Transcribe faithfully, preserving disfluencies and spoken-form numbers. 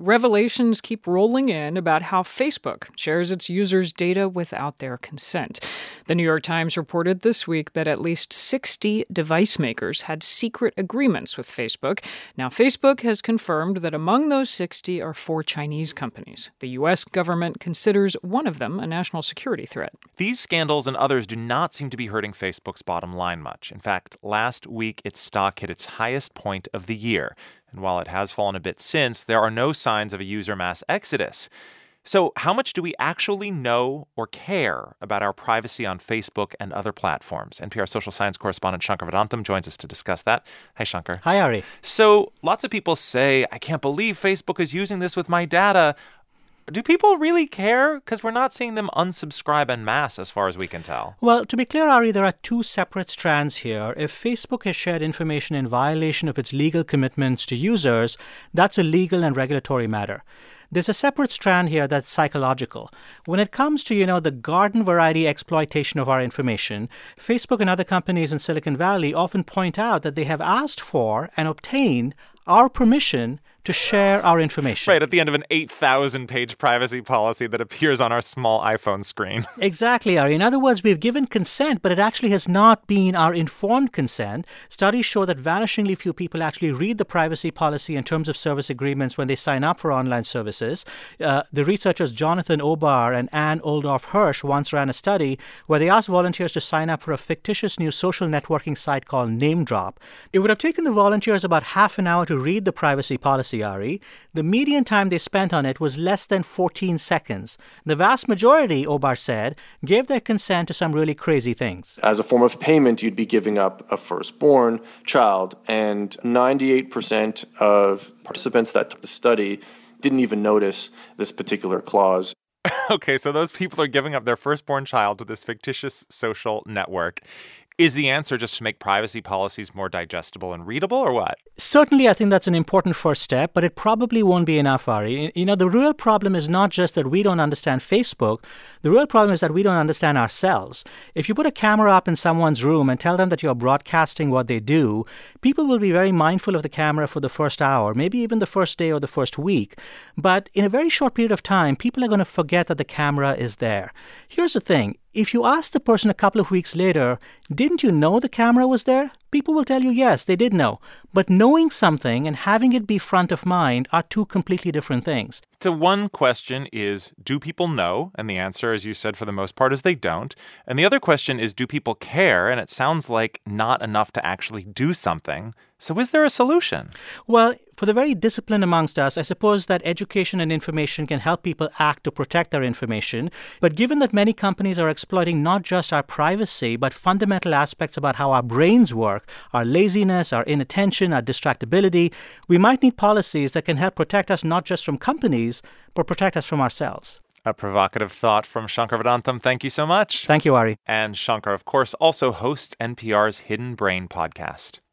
revelations keep rolling in about how Facebook shares its users' data without their consent. The New York Times reported this week that at least sixty device makers had secret agreements with Facebook. Now, Facebook has confirmed that among those sixty are four Chinese companies. The U S government considers one of them a national security threat. These scandals and others do not seem to be hurting Facebook's bottom line much. In fact, last week its stock hit its highest point of the year. And while it has fallen a bit since, there are no signs of a user mass exodus. So how much do we actually know or care about our privacy on Facebook and other platforms? N P R social science correspondent Shankar Vedantam joins us to discuss that. Hi, Shankar. Hi, Ari. So lots of people say, I can't believe Facebook is using this with my data. Do people really care? Because we're not seeing them unsubscribe en masse as far as we can tell. Well, to be clear, Ari, there are two separate strands here. If Facebook has shared information in violation of its legal commitments to users, that's a legal and regulatory matter. There's a separate strand here that's psychological. When it comes to, you know, the garden variety exploitation of our information, Facebook and other companies in Silicon Valley often point out that they have asked for and obtained our permission to share our information. Right, at the end of an eight thousand page privacy policy that appears on our small iPhone screen. Exactly, Ari. In other words, we've given consent, but it actually has not been our informed consent. Studies show that vanishingly few people actually read the privacy policy and terms of service agreements when they sign up for online services. Uh, the researchers Jonathan Obar and Ann Oldorf Hirsch once ran a study where they asked volunteers to sign up for a fictitious new social networking site called NameDrop. It would have taken the volunteers about half an hour to read the privacy policy, Ari. The median time they spent on it was less than fourteen seconds. The vast majority, Obar said, gave their consent to some really crazy things. As a form of payment, you'd be giving up a firstborn child, and ninety-eight percent of participants that took the study didn't even notice this particular clause. Okay, so those people are giving up their firstborn child to this fictitious social network. Is the answer just to make privacy policies more digestible and readable, or what? Certainly, I think that's an important first step, but it probably won't be enough, Ari. You know, the real problem is not just that we don't understand Facebook. The real problem is that we don't understand ourselves. If you put a camera up in someone's room and tell them that you're broadcasting what they do, people will be very mindful of the camera for the first hour, maybe even the first day or the first week. But in a very short period of time, people are going to forget that the camera is there. Here's the thing. If you ask the person a couple of weeks later, didn't you know the camera was there? People will tell you, yes, they did know. But knowing something and having it be front of mind are two completely different things. So one question is, do people know? And the answer, as you said, for the most part, is they don't. And the other question is, do people care? And it sounds like not enough to actually do something. So is there a solution? Well, for the very disciplined amongst us, I suppose that education and information can help people act to protect their information. But given that many companies are exploiting not just our privacy, but fundamental aspects about how our brains work, our laziness, our inattention, our distractibility, we might need policies that can help protect us not just from companies, but protect us from ourselves. A provocative thought from Shankar Vedantam. Thank you so much. Thank you, Ari. And Shankar, of course, also hosts N P R's Hidden Brain podcast.